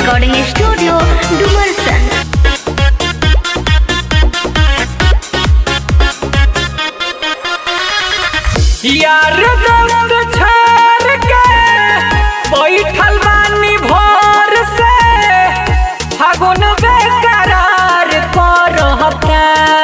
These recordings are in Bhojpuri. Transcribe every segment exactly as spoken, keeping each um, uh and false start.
Recording studio Dumarsan. यार दोस्त छाड़ के बैठल बानी भोर से फागुन बेकरार करहता।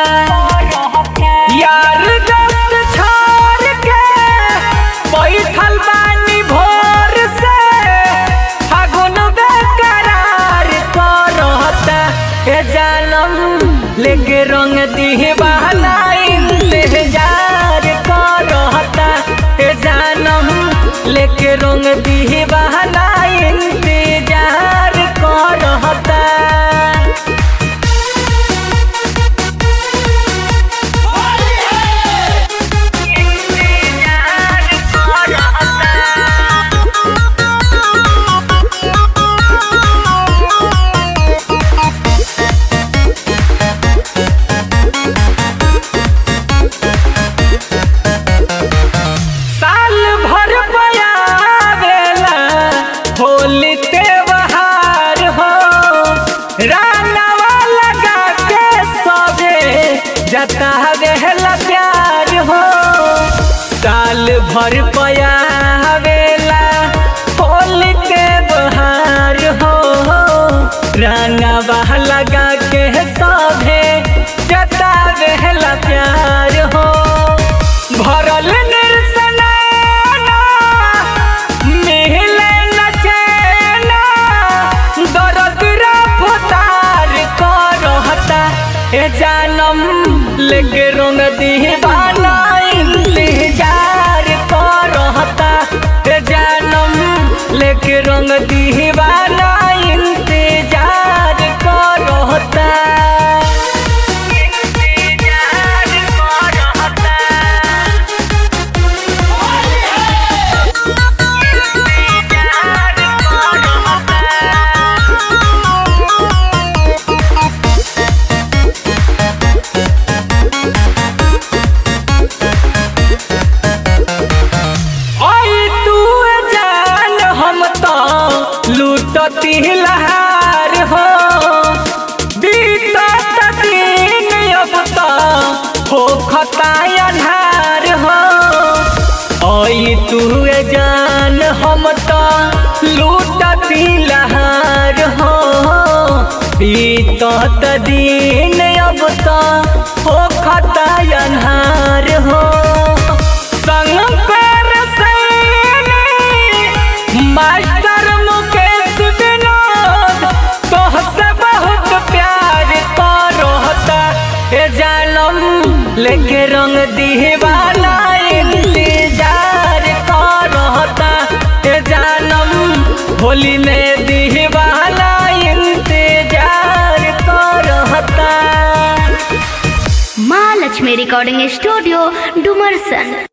यार दोस्त छाड़ के बैठल बानी भोर से फागुन बेकरार करहता। ए जानम लेके रंग दीवाना इंतजार करहता। ए जानम लेके रंग दीवाना इंतजार करहता। साल भर पयावेला होली त्योहार हो, रानवा लगा के सबे जतावेला प्यार हो। साल भर पयावेला होली त्योहार हो, रानवा लगा के सबे जतावेला प्यार हो। भरल निरसनाना मिले न चैना दर्द रफ्तार करहता। ए जानम लेके रंग दीवाना इंतजार करहता। ए जानम लेके रंग दीवाना इंतजार करहता। लूटती लहार हो बीतत दिन अब तो हो खता अन्हार हो। आई तू जान हम तो लूटती लहार हो बीतत दिन अब तो हो खता अन्हार हो। संग कर मास्टर मुकेश विनोद तोहसे बहुत प्यार करहता। ए जानम लेके रंग दीवाना इंतजार करहता। ए जानम होली में दीवाना इंतजार करहता। Mahalakshmi recording studio Dumarsan.